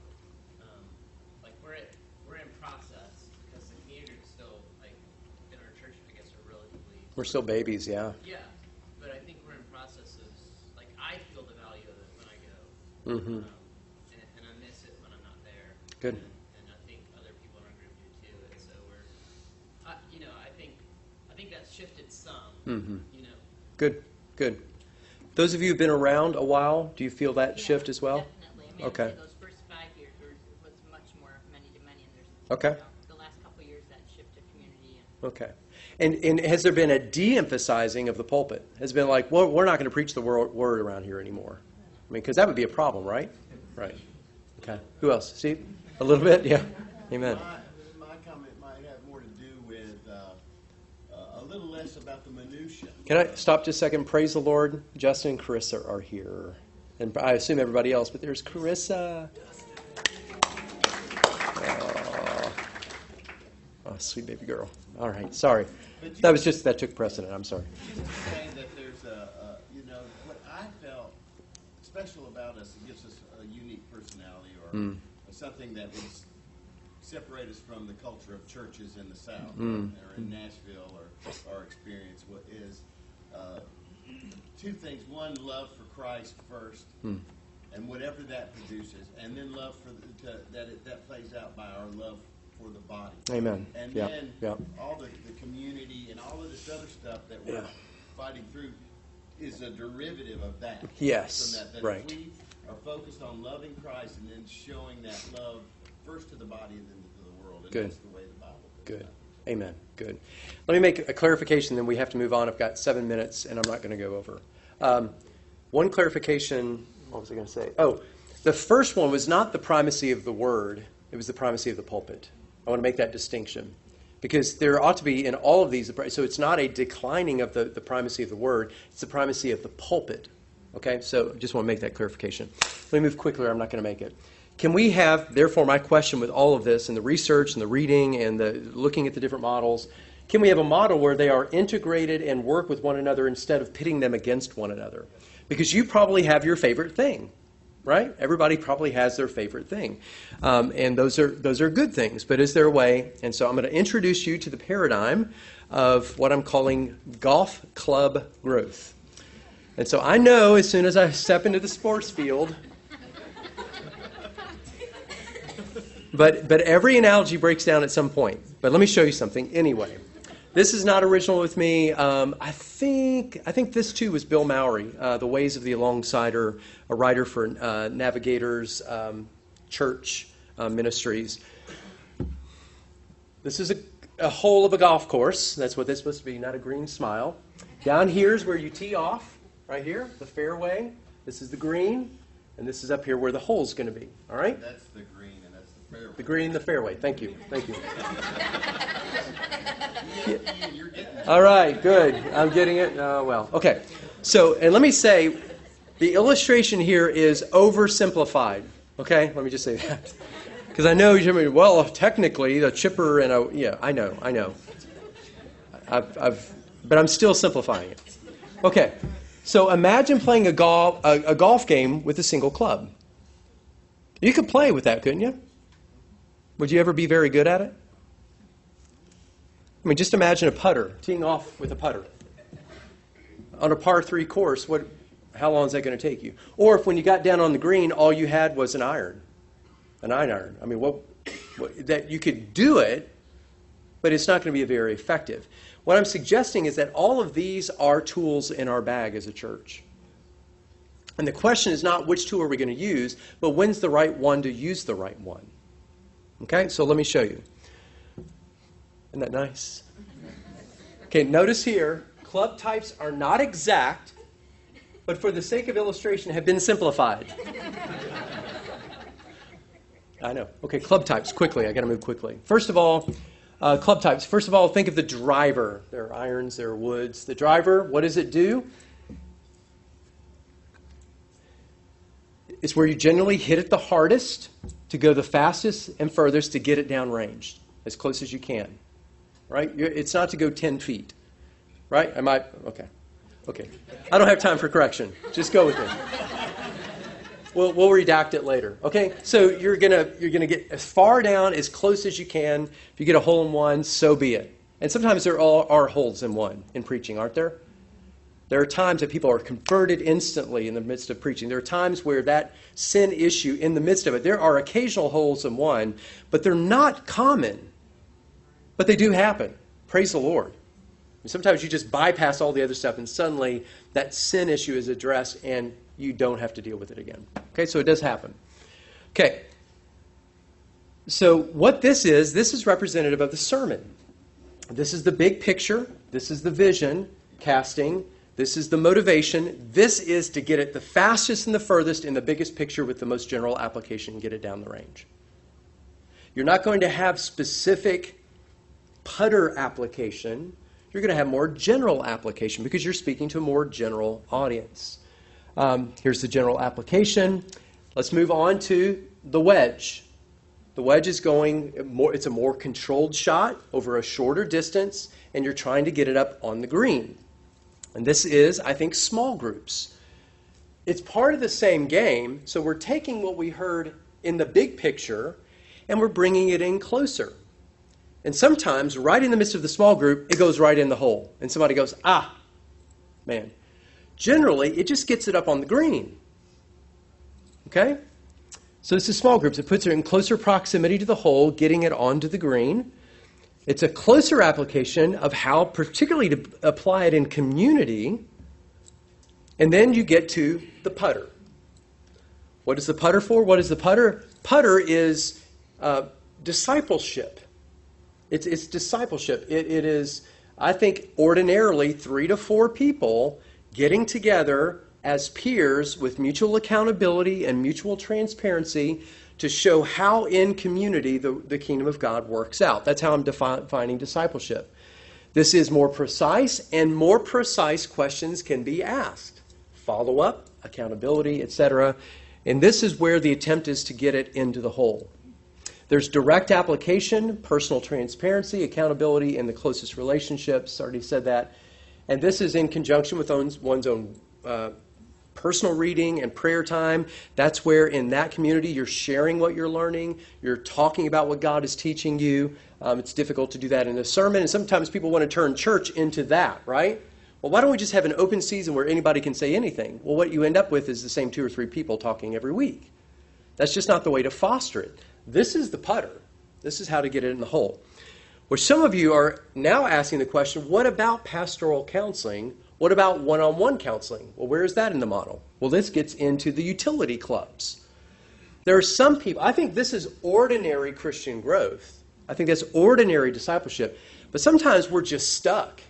we're in process because the community is still, in our church, I guess, are relatively... We're still babies, yeah. Yeah, but I think we're in process of, I feel the value of it when I go. Mm-hmm. And I miss it when I'm not there. Good. And I think other people in our group do too. And so I think that's shifted some. Mm-hmm. Good. Those of you who've been around a while, do you feel that Yeah, shift as well? Definitely. I mean, Okay. I'd say those first 5 years was much more many to many, and there's Okay. The last couple of years that shift to community. Okay. And has there been a de-emphasizing of the pulpit? Has it been like, well, we're not going to preach the word around here anymore? I mean, because that would be a problem, right? Right. Okay. Who else? Steve? A little bit? Yeah. Amen. My comment might have more to do with a little less about the minutia. Can I stop just a second? Praise the Lord. Justin and Carissa are here. And I assume everybody else, but there's Carissa. Oh, sweet baby girl. All right. Sorry. That took precedent. I'm sorry. Just to say that there's what I felt special about us, it gives us a unique personality or something that would separate us from the culture of churches in the South or in Nashville or our experience is two things. One, love for Christ first, and whatever that produces, and then love for that plays out by our love for the body. Amen. And Yeah. then Yeah. all the community and all of this other stuff that we're fighting through is a derivative of that. Yes, From that right. If we are focused on loving Christ and then showing that love first to the body and then to the world, and Good. that's the way the Bible puts Good. it. Amen. Good. Let me make a clarification, then we have to move on. I've got 7 minutes, and I'm not going to go over. One clarification, what was I going to say? Oh, the first one was not the primacy of the word. It was the primacy of the pulpit. I want to make that distinction. Because there ought to be in all of these, so it's not a declining of the primacy of the word, it's the primacy of the pulpit. Okay, so just want to make that clarification. Let me move quickly, or I'm not going to make it. Can we have, therefore, my question with all of this and the research and the reading and the looking at the different models, can we have a model where they are integrated and work with one another instead of pitting them against one another? Because you probably have your favorite thing, right? Everybody probably has their favorite thing. And those are good things, but is there a way? And so I'm going to introduce you to the paradigm of what I'm calling golf club growth. And so I know as soon as I step into the sports field, but every analogy breaks down at some point. But let me show you something anyway. This is not original with me. I think this too was Bill Mowry, The Ways of the Alongsider, a writer for Navigators Church Ministries. This is a hole of a golf course. That's what this is supposed to be, not a green smile. Down here is where you tee off, right here, the fairway. This is the green, and this is up here where the hole's going to be. All right? That's the green and that's the fairway. The green, the fairway. Thank you. Thank you. You're getting it. All right, good. I'm getting it. Well, okay. So, and let me say, the illustration here is oversimplified. Okay, let me just say that, because I know you're going, well, technically the chipper and I know. But I'm still simplifying it. Okay, so imagine playing a golf game with a single club. You could play with that, couldn't you? Would you ever be very good at it? I mean, just imagine a putter, teeing off with a putter. On a par 3 course, how long is that going to take you? Or if when you got down on the green, all you had was an iron, an 9-iron. I mean, that you could do it, but it's not going to be very effective. What I'm suggesting is that all of these are tools in our bag as a church. And the question is not which tool are we going to use, but when's the right one to use the right one. Okay, so let me show you. Isn't that nice? Okay, notice here, club types are not exact, but for the sake of illustration have been simplified. I know. Okay, club types, quickly. I got to move quickly. First of all, club types. First of all, think of the driver. There are irons, there are woods. The driver, what does it do? It's where you generally hit it the hardest to go the fastest and furthest to get it downrange, as close as you can. Right? It's not to go 10 feet. Right? Okay. I don't have time for correction. Just go with it. We'll redact it later. Okay? So you're gonna get as far down, as close as you can. If you get a hole in one, so be it. And sometimes there are holes in one in preaching, aren't there? There are times that people are converted instantly in the midst of preaching. There are times where that sin issue, in the midst of it, there are occasional holes in one, but they're not common. But they do happen. Praise the Lord. Sometimes you just bypass all the other stuff and suddenly that sin issue is addressed and you don't have to deal with it again. Okay, so it does happen. Okay, so what this is representative of the sermon. This is the big picture. This is the vision casting. This is the motivation. This is to get it the fastest and the furthest in the biggest picture with the most general application and get it down the range. You're not going to have specific putter application. You're going to have more general application because you're speaking to a more general audience. Here's the general application. Let's move on to the wedge. The wedge is it's a more controlled shot over a shorter distance, and you're trying to get it up on the green. And this is, I think, small groups. It's part of the same game, so we're taking what we heard in the big picture, and we're bringing it in closer. And sometimes, right in the midst of the small group, it goes right in the hole. And somebody goes, man. Generally, it just gets it up on the green. Okay? So this is small groups. It puts it in closer proximity to the hole, getting it onto the green. It's a closer application of how particularly to apply it in community. And then you get to the putter. What is the putter for? What is the putter? Putter is discipleship. It's discipleship. It is, I think, ordinarily 3 to 4 people getting together as peers with mutual accountability and mutual transparency to show how in community the kingdom of God works out. That's how I'm defining discipleship. This is more precise, and more precise questions can be asked. Follow-up, accountability, etc. And this is where the attempt is to get it into the hole. There's direct application, personal transparency, accountability in the closest relationships. Already said that. And this is in conjunction with one's own personal reading and prayer time. That's where in that community you're sharing what you're learning. You're talking about what God is teaching you. It's difficult to do that in a sermon. And sometimes people want to turn church into that, right? Well, why don't we just have an open season where anybody can say anything? Well, what you end up with is the same 2 or 3 people talking every week. That's just not the way to foster it. This is the putter. This is how to get it in the hole. Well, some of you are now asking the question, what about pastoral counseling? What about one-on-one counseling? Well, where is that in the model? Well, this gets into the utility clubs. There are some people, I think this is ordinary Christian growth. I think that's ordinary discipleship. But sometimes we're just stuck.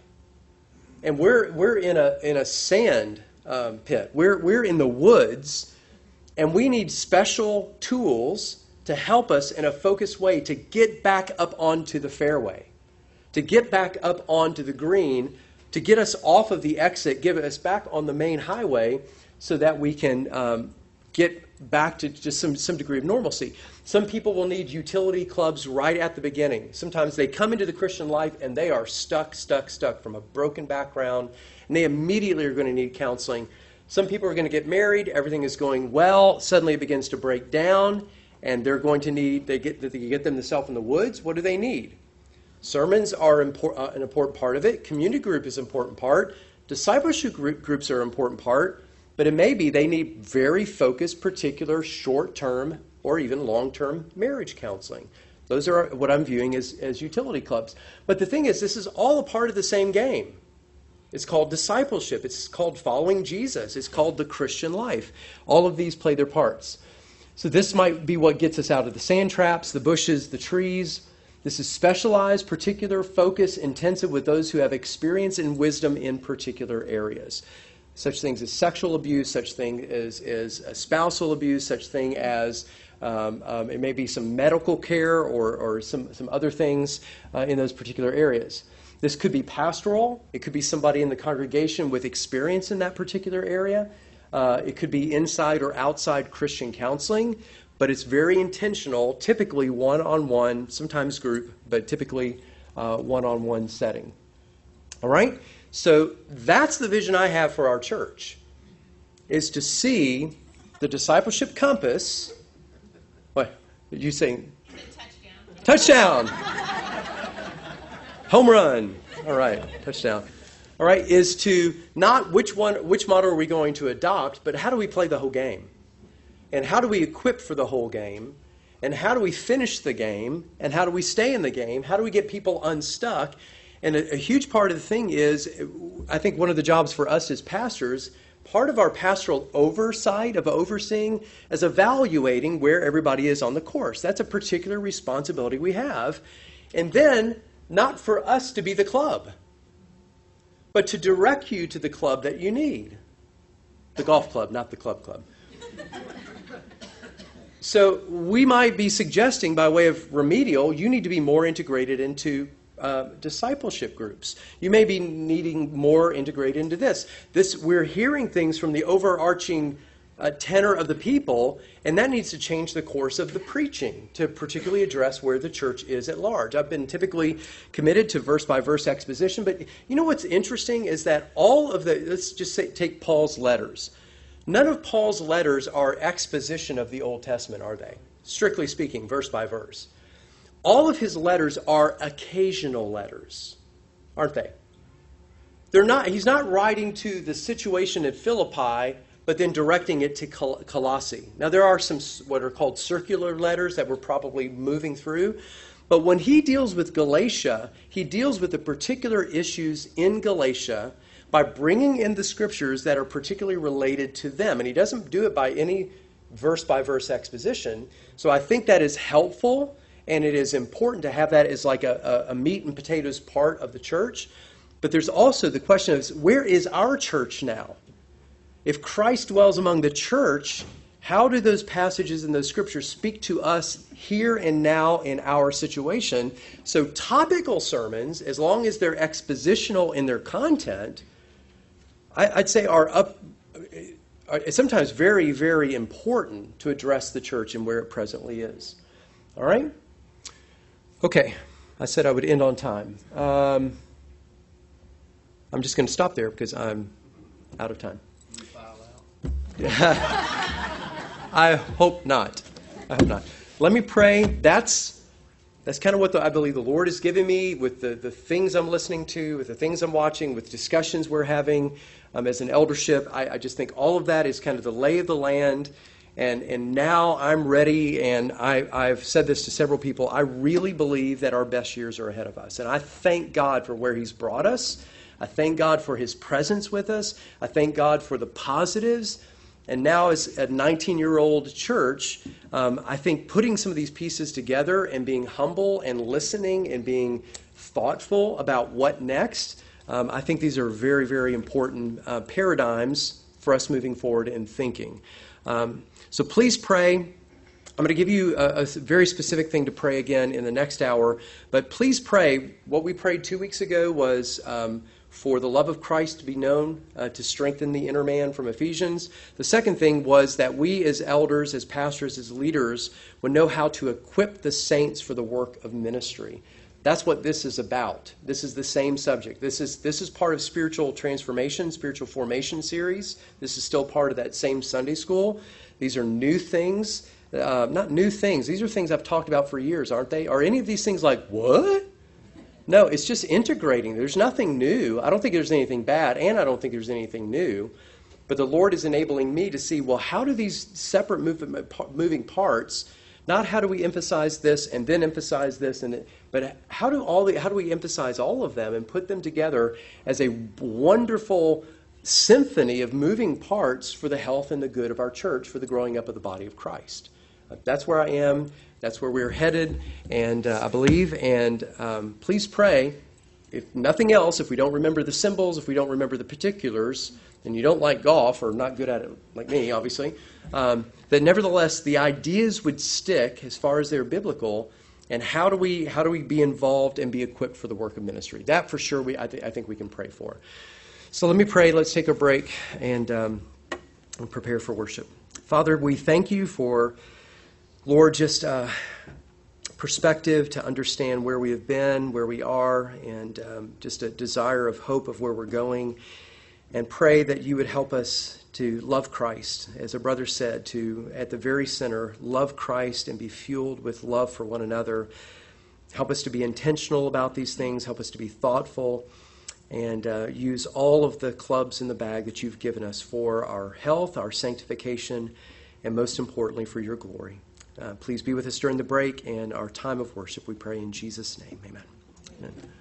And we're in a sand pit. We're in the woods, and we need special tools to help us in a focused way to get back up onto the fairway, to get back up onto the green, to get us off of the exit, get us back on the main highway so that we can get back to just some degree of normalcy. Some people will need utility clubs right at the beginning. Sometimes they come into the Christian life and they are stuck from a broken background, and they immediately are going to need counseling. Some people are going to get married, everything is going well, suddenly it begins to break down, and they're going to need, they get themselves in the woods. What do they need? Sermons are an important part of it. Community group is an important part. Discipleship groups are an important part. But it may be they need very focused, particular short-term or even long-term marriage counseling. Those are what I'm viewing as utility clubs. But the thing is, this is all a part of the same game. It's called discipleship. It's called following Jesus. It's called the Christian life. All of these play their parts. So this might be what gets us out of the sand traps, the bushes, the trees. This is specialized, particular, focus, intensive with those who have experience and wisdom in particular areas. Such things as sexual abuse, such thing as spousal abuse, such thing as it may be some medical care or some other things in those particular areas. This could be pastoral. It could be somebody in the congregation with experience in that particular area. It could be inside or outside Christian counseling, but it's very intentional, typically one-on-one, sometimes group, but typically one-on-one setting. All right? So that's the vision I have for our church, is to see the discipleship compass. What? Did you say? Touchdown. Home run. All right, touchdown. All right, is to not which model are we going to adopt, but how do we play the whole game? And how do we equip for the whole game? And how do we finish the game? And how do we stay in the game? How do we get people unstuck? And a huge part of the thing is, I think one of the jobs for us as pastors, part of our pastoral oversight of overseeing is evaluating where everybody is on the course. That's a particular responsibility we have. And then, not for us to be the club, but to direct you to the club that you need. The golf club, not the club. So we might be suggesting, by way of remedial, you need to be more integrated into discipleship groups. You may be needing more integrated into this. We're hearing things from the overarching tenor of the people, and that needs to change the course of the preaching to particularly address where the church is at large. I've been typically committed to verse-by-verse exposition, but you know what's interesting is that let's just take Paul's letters. None of Paul's letters are exposition of the Old Testament, are they? Strictly speaking, verse by verse. All of his letters are occasional letters, aren't they? He's not writing to the situation at Philippi, but then directing it to Colossae. Now, there are some what are called circular letters that we're probably moving through. But when he deals with Galatia, he deals with the particular issues in Galatia by bringing in the scriptures that are particularly related to them. And he doesn't do it by any verse-by-verse exposition. So I think that is helpful. And it is important to have that as like a meat and potatoes part of the church. But there's also the question of, where is our church now? If Christ dwells among the church, how do those passages in those scriptures speak to us here and now in our situation? So topical sermons, as long as they're expositional in their content, I'd say are sometimes very, very important to address the church and where it presently is. All right? Okay, I said I would end on time. I'm just going to stop there because I'm out of time. Can we file out? I hope not. Let me pray. That's kind of what I believe the Lord has given me with the things I'm listening to, with the things I'm watching, with discussions we're having as an eldership. I just think all of that is kind of the lay of the land. And now I'm ready, and I've said this to several people. I really believe that our best years are ahead of us. And I thank God for where He's brought us. I thank God for His presence with us. I thank God for the positives. And now as a 19-year-old church, I think putting some of these pieces together and being humble and listening and being thoughtful about what next, I think these are very, very important paradigms for us moving forward in thinking. So please pray. I'm going to give you a very specific thing to pray again in the next hour. But please pray. What we prayed 2 weeks ago was for the love of Christ to be known, to strengthen the inner man from Ephesians. The second thing was that we as elders, as pastors, as leaders would know how to equip the saints for the work of ministry. That's what this is about. This is the same subject. This is part of spiritual transformation, spiritual formation series. This is still part of that same Sunday school. These are new things not new things. These are things I've talked about for years, aren't they? Are any of these things like, what? No, it's just integrating. There's nothing new. I don't think there's anything bad, and I don't think there's anything new. But the Lord is enabling me to see, well, how do these separate moving parts, not how do we emphasize this and then emphasize this, but how do we emphasize all of them and put them together as a wonderful symphony of moving parts for the health and the good of our church, for the growing up of the body of Christ. That's where I am. That's where we're headed, and I believe. And please pray, if nothing else, if we don't remember the symbols, if we don't remember the particulars, and you don't like golf, or not good at it like me, obviously, that nevertheless the ideas would stick as far as they're biblical, and how do we be involved and be equipped for the work of ministry? That for sure I think we can pray for. So let me pray. Let's take a break and prepare for worship. Father, we thank you for, Lord, just perspective to understand where we have been, where we are, and just a desire of hope of where we're going. And pray that you would help us to love Christ, as a brother said, to, at the very center, love Christ and be fueled with love for one another. Help us to be intentional about these things. Help us to be thoughtful, and use all of the clubs in the bag that you've given us for our health, our sanctification, and most importantly, for your glory. Please be with us during the break and our time of worship, we pray in Jesus' name. Amen. Amen.